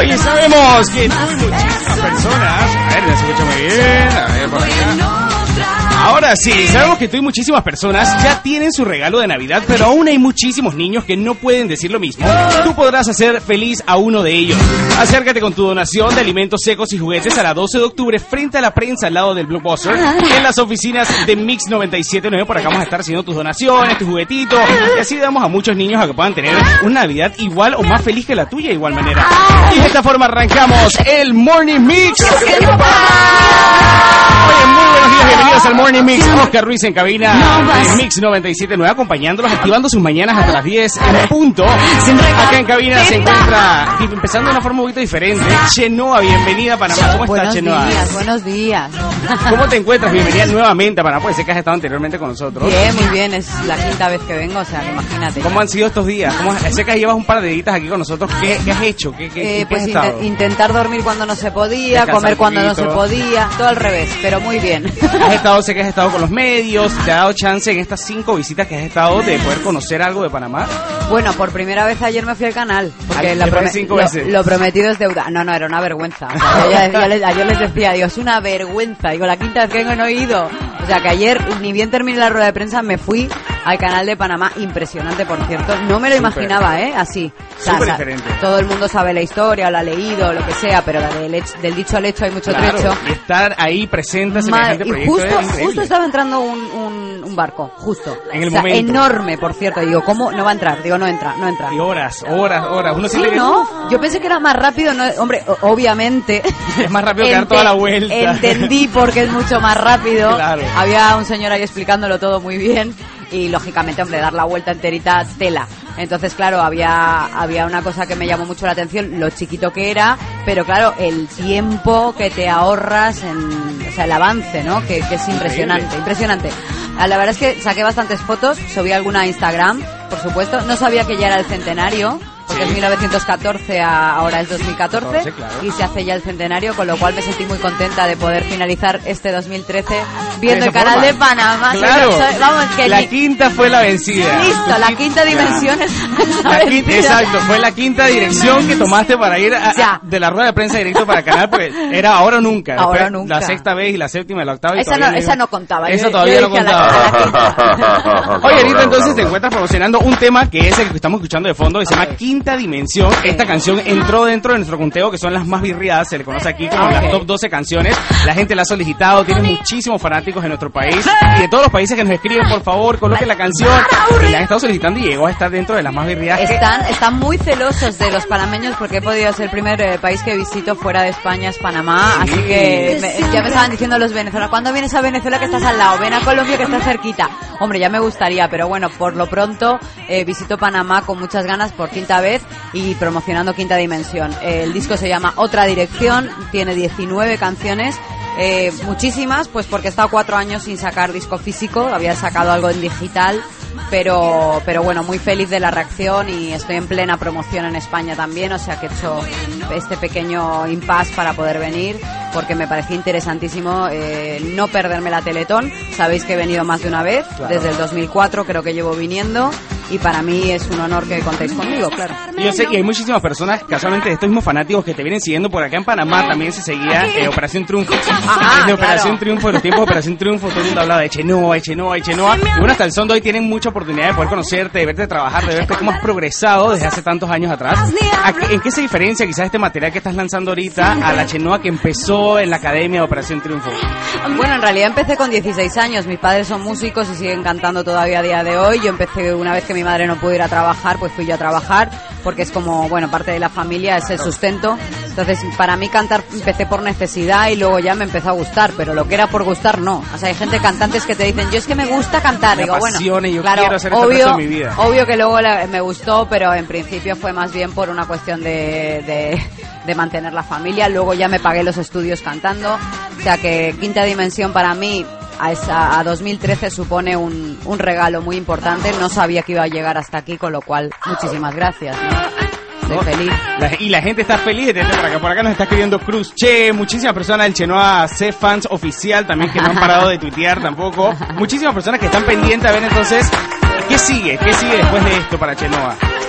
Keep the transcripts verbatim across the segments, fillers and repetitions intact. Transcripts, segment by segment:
Oye, sabemos que hay muchísimas personas. A ver, se escucha muy bien. A ver, por acá. Ahora sí, sabemos que tú y muchísimas personas ya tienen su regalo de Navidad, pero aún hay muchísimos niños que no pueden decir lo mismo. Tú podrás hacer feliz a uno de ellos. Acércate con tu donación de alimentos secos y juguetes a la doce de octubre frente a la prensa al lado del Blockbuster en las oficinas de Mix noventa y siete punto nueve. Por acá vamos a estar haciendo tus donaciones, tus juguetitos, y así damos a muchos niños a que puedan tener una Navidad igual o más feliz que la tuya de igual manera. Y de esta forma arrancamos el Morning Mix. Oye, muy buenos días, bienvenidos al Morning Mix. Oscar Ruiz en cabina de Mix noventa y siete punto nueve, acompañándolos, activando sus mañanas hasta las diez en punto. Acá en cabina se encuentra, empezando de una forma un poquito diferente, Chenoa. Bienvenida a Panamá. ¿Cómo estás, Chenoa? Buenos días, buenos días. ¿Cómo te encuentras? Bienvenida nuevamente a Panamá. Puede ser que has estado anteriormente con nosotros. Bien, muy bien. Es la quinta vez que vengo, o sea, imagínate. ¿Cómo han sido estos días? ¿Cómo, sé que llevas un par de días aquí con nosotros. ¿Qué, qué has hecho? ¿Qué, qué, eh, ¿qué pues has int- estado? intentar dormir cuando no se podía, Descansar comer cuando no se poquito. podía, todo al revés, pero muy bien. Has estado, sé que has estado con los medios, te ha dado chance en estas cinco visitas que has estado de poder conocer algo de Panamá. Bueno, por primera vez ayer me fui al canal, porque Ay, la después de prome- cinco lo, veces. lo prometido es deuda. No, no, era una vergüenza. O sea, yo ya- yo les- ayer les decía, digo, es una vergüenza. Digo, la quinta vez que vengo no he ido. O sea, que ayer, ni bien terminé la rueda de prensa, me fui al canal de Panamá. Impresionante, por cierto. No me lo Súper. imaginaba, ¿eh? Así. O sea, Súper o sea, diferente. todo el mundo sabe la historia, o la ha leído, o lo que sea, pero la del, hech- del dicho al hecho hay mucho Claro, trecho. y estar ahí presente a Madre, semejante y proyecto justo, es increíble. justo estaba entrando un, un, un barco, justo. En el O sea, momento. enorme, por cierto. Digo, ¿cómo no va a entrar? Digo, no entra, no entra. Y horas, horas, horas. Uno Sí, siente que ¿no? Yo pensé que era más rápido, no, hombre, o- obviamente. es más rápido que dar toda la vuelta. Entendí porque es mucho más rápido. Claro. Había un señor ahí explicándolo todo muy bien y lógicamente, hombre, dar la vuelta enterita, tela. Entonces, claro, había había una cosa que me llamó mucho la atención, lo chiquito que era, pero claro, el tiempo que te ahorras en, o sea, el avance, ¿no? Que, que es impresionante, impresionante. Ah, La verdad es que saqué bastantes fotos, subí alguna a Instagram, por supuesto. No sabía que ya era el centenario, porque Sí. es mil novecientos catorce, a, ahora es dos mil catorce, catorce, claro. y se hace ya el centenario, con lo cual me sentí muy contenta de poder finalizar este dos mil trece viendo De el esa canal forma. de Panamá. Claro. Soy- soy- vamos, que La ni- quinta fue la vencida. listo, la quinta dimensión es La quinta, exacto, fue la quinta dirección que tomaste para ir a- Ya. de la rueda de prensa directo para el canal, porque era ahora o nunca. Después, Ahora o nunca. La sexta vez y la séptima y la octava. Y Esa no, todavía esa no contaba. Eso Yo- todavía yo no dije a la- contaba. a la quinta. Oye, ahorita entonces te encuentras promocionando un tema que es el que estamos escuchando de fondo, que se llama Ok. Quinta Dimensión. Esta canción entró dentro de nuestro conteo, que son las más birriadas, se le conoce aquí como Ok. las top doce canciones. La gente la ha solicitado, tiene muchísimos fanáticos en nuestro país y de todos los países que nos escriben, por favor, coloquen la canción. Y la han estado solicitando y llegó a estar dentro de las más birriadas. que- Están, están muy celosos de los panameños porque he podido ser el primer eh, país que visito fuera de España, es Panamá. Sí. Así que me- ya me estaban diciendo los venezolanos, ¿cuándo vienes a Venezuela que estás al lado? Ven a Colombia que estás cerquita. Hombre, ya me gustaría, pero bueno, por lo pronto eh, visito Panamá con muchas ganas por quinta vez y promocionando Quinta Dimensión. El disco se llama Otra Dirección, tiene diecinueve canciones. Eh, muchísimas, pues porque he estado cuatro años sin sacar disco físico, había sacado algo en digital, pero pero bueno, muy feliz de la reacción y estoy en plena promoción en España también, o sea que he hecho este pequeño impasse para poder venir, porque me parecía interesantísimo eh, no perderme la Teletón. Sabéis que he venido más de una vez, Claro. desde el dos mil cuatro creo que llevo viniendo, y para mí es un honor que contéis conmigo, claro. Y yo sé que hay muchísimas personas, casualmente de estos mismos fanáticos, que te vienen siguiendo por acá en Panamá. También se seguía eh, Operación Triunfo. Ajá, Desde Operación claro. Triunfo, de los tiempos de Operación Triunfo, todo el mundo hablaba de Chenoa, de Chenoa, de Chenoa. Y bueno, hasta el son de hoy tienen mucha oportunidad de poder conocerte, de verte trabajar, de verte cómo has progresado desde hace tantos años atrás. ¿A qué- ¿En qué se diferencia quizás este material que estás lanzando ahorita a la Chenoa que empezó en la Academia de Operación Triunfo? Bueno, en realidad empecé con dieciséis años. Mis padres son músicos y siguen cantando todavía a día de hoy. Yo empecé una vez que mi madre no pudo ir a trabajar, pues fui yo a trabajar, porque es como, bueno, parte de la familia, es el sustento. Entonces, para mí cantar empecé por necesidad y luego ya me empezó a gustar, pero lo que era por gustar, no. O sea, hay gente, cantantes, que te dicen, yo es que me gusta cantar. Me Digo, bueno, apasiona y yo claro, quiero hacer esto el obvio, resto de mi vida. obvio que luego la- me gustó, pero en principio fue más bien por una cuestión de, de, de mantener la familia. Luego ya me pagué los estudios cantando. O sea que Quinta Dimensión para mí a, esa, a dos mil trece supone un, un regalo muy importante. No sabía que iba a llegar hasta aquí, con lo cual muchísimas gracias, ¿no? Estoy feliz. La- y la gente está feliz de tenerte por acá. Por acá nos está escribiendo Cruz. Che, muchísimas personas del Chenoa C Fans oficial también, que no han parado de tuitear tampoco. Muchísimas personas que están pendientes a ver entonces qué sigue, qué sigue después de esto para Chenoa.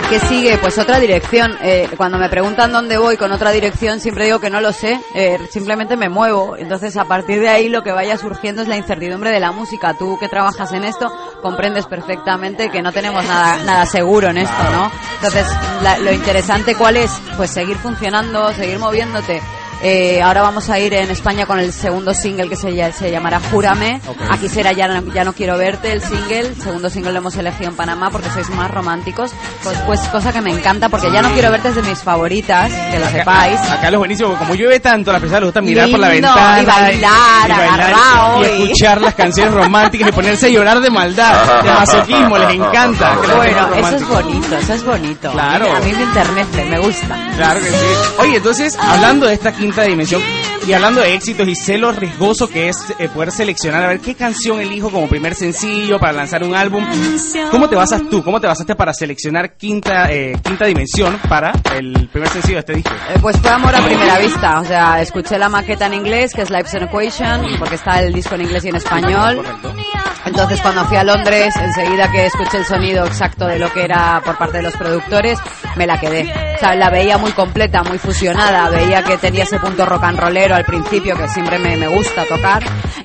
¿Qué sigue? Pues otra dirección. Eh, cuando me preguntan dónde voy con otra dirección, siempre digo que no lo sé. Eh, simplemente me muevo. Entonces, a partir de ahí, lo que vaya surgiendo es la incertidumbre de la música. Tú que trabajas en esto, comprendes perfectamente que no tenemos nada, nada seguro en esto, ¿no? Entonces, la, lo interesante, ¿cuál es? Pues seguir funcionando, seguir moviéndote. Eh, ahora vamos a ir en España con el segundo single que se, se llamará Júrame. Okay. Aquí será ya no, ya no quiero verte el single. El segundo single lo hemos elegido en Panamá porque sois más románticos. Pues, pues cosa que me encanta porque ya no quiero verte es de mis favoritas, que lo sepáis. Acá, acá lo buenísimo, como llueve tanto, a las personas les gusta mirar Lindo, por la ventana y bailar, y, y agarrado y, y escuchar las canciones románticas y ponerse a llorar de maldad, de masoquismo, les encanta. Bueno, eso es bonito, eso es bonito. Claro. A mí me enternece, me gusta. Claro que sí. Oye, entonces, hablando de esta quinta dimensión y hablando de éxitos y sé lo riesgoso que es eh, poder seleccionar a ver qué canción elijo como primer sencillo para lanzar un álbum, ¿cómo te basas tú? ¿Cómo te basaste para seleccionar quinta eh, quinta dimensión para el primer sencillo de este disco? Eh, pues fue amor a primera vista, o sea, escuché la maqueta en inglés, que es Life's an Equation, porque está el disco en inglés y en español. Entonces, cuando fui a Londres, enseguida que escuché el sonido exacto de lo que era por parte de los productores, me la quedé. O sea, la veía muy completa, muy fusionada, veía que tenía ese punto rock and rollero al principio, que siempre me, me gusta tocar,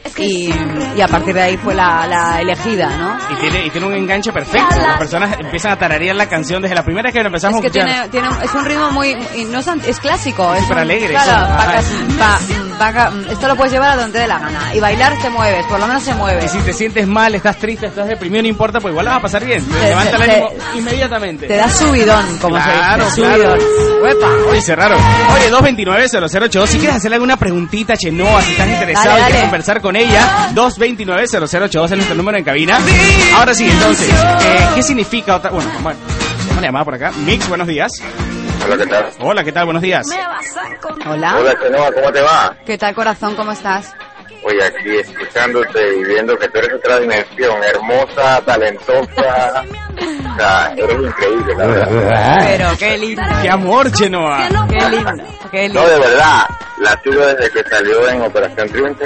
y, y a partir de ahí fue la, la elegida, ¿no? Y tiene, y tiene un enganche perfecto, las personas empiezan a tararear la canción desde la primera que empezamos es que a escuchar. Tiene, tiene, es un ritmo muy, y no es, es clásico, es súper alegre. Claro, pa, pa, pa, esto lo puedes llevar a donde te dé la gana, y bailar te mueves, por lo menos se mueve. Y si te sientes mal, estás triste, estás deprimido, no importa, pues igual la vas a pasar bien. Te, te levanta el ánimo te, inmediatamente. Te da subidón, como claro, se dice. Claro. Subidón. Uepa. Oye, cerraron. Oye, dos veintinueve cero cero ocho dos. Si quieres hacerle alguna preguntita a Chenoa, si estás interesado dale, y quieres conversar con ella, dos veintinueve cero cero ocho dos es nuestro número en cabina. Ahora sí, entonces, eh, ¿qué significa otra? Bueno, bueno, una llamada por acá. Mix, buenos días. Hola, ¿qué tal? Hola, ¿qué tal? Buenos días. Hola. Hola, Chenoa, ¿cómo te va? ¿Qué tal, corazón? ¿Cómo estás? Oye, aquí escuchándote y viendo que tú eres otra dimensión, hermosa, talentosa, o sea, eres increíble, la verdad. Pero qué lindo. ¡Qué amor, Chenoa! ¡Qué lindo! ¡Qué lindo! No, de verdad, la sigo desde que salió en Operación Triunfo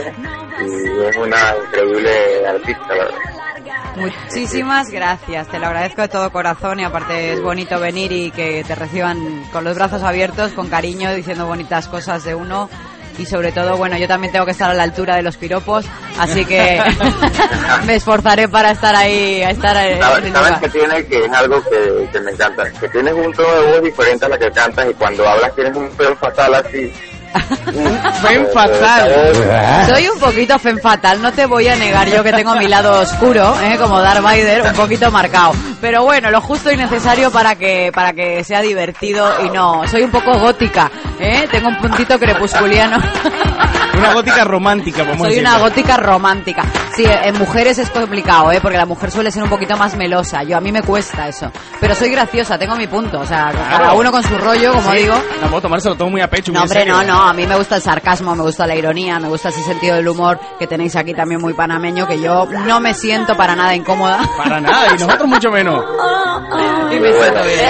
y es una increíble artista, la verdad. Muchísimas gracias, te lo agradezco de todo corazón y aparte es bonito venir y que te reciban con los brazos abiertos, con cariño, diciendo bonitas cosas de uno. Y sobre todo, bueno, yo también tengo que estar a la altura de los piropos, así que me esforzaré para estar ahí, a estar ahí. ¿Sabes, ¿sabes que tiene? Que es algo que, que me encanta, que tienes un tono de voz diferente a la que cantas y cuando hablas tienes un pelo fatal así. Fen fatal. Soy un poquito fen fatal, no te voy a negar yo que tengo mi lado oscuro, ¿eh? Como Darth Vader, un poquito marcado. Pero bueno, lo justo y necesario para que para que sea divertido y no. Soy un poco gótica, ¿eh? Tengo un puntito crepusculiano. Una gótica romántica, podemos Soy decirlo. una gótica romántica. Sí, en mujeres es complicado, ¿eh? Porque la mujer suele ser un poquito más melosa. Yo a mí me cuesta eso. Pero soy graciosa, tengo mi punto. O sea, claro. Cada uno con su rollo, como sí, digo. No puedo tomárselo todo muy a pecho. No, muy hombre, serio. no, no. A mí me gusta el sarcasmo, me gusta la ironía, me gusta ese sentido del humor que tenéis aquí también muy panameño, que yo no me siento para nada incómoda. Para nada, y nosotros mucho menos. Y me siento bien.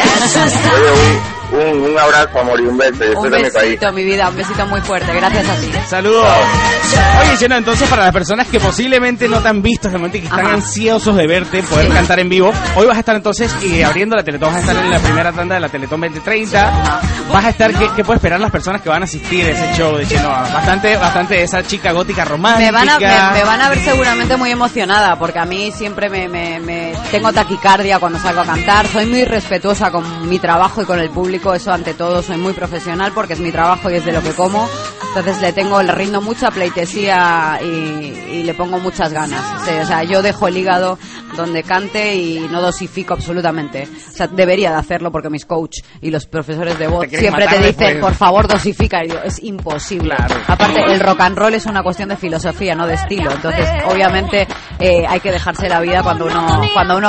Oye, un, un, un abrazo, amor, y un beso. Yo un soy de mi país. besito, mi vida, un besito muy fuerte. Gracias a ti. Saludos. Oye, Chenoa, entonces para las personas que posiblemente no te han visto, realmente que están Ajá. ansiosos de verte, poder sí. cantar en vivo, hoy vas a estar entonces y abriendo la Teletón, vas a estar en la primera tanda de la Teletón veinte treinta. Vas a estar, ¿qué, qué puede esperar las personas que van a asistir a ese show de Chenoa? Bastante, bastante de esa chica gótica romántica. Me van a, me, me van a ver seguramente muy emocionada, porque a mí siempre me, me, me tengo taquicardia cuando salgo a cantar. Soy muy respetuosa con mi trabajo y con el público, eso ante todo. Soy muy profesional porque es mi trabajo y es de lo que como. Entonces le tengo, le rindo mucha pleitesía y, y le pongo muchas ganas. Sí, o sea, yo dejo el hígado donde cante y no dosifico absolutamente. O sea, debería de hacerlo porque mis coach y los profesores de voz te siempre te dicen, después. por favor, dosifica. Y digo, es imposible. Claro. Aparte, el rock and roll es una cuestión de filosofía, no de estilo. Entonces, obviamente, eh, hay que dejarse la vida cuando uno, cuando uno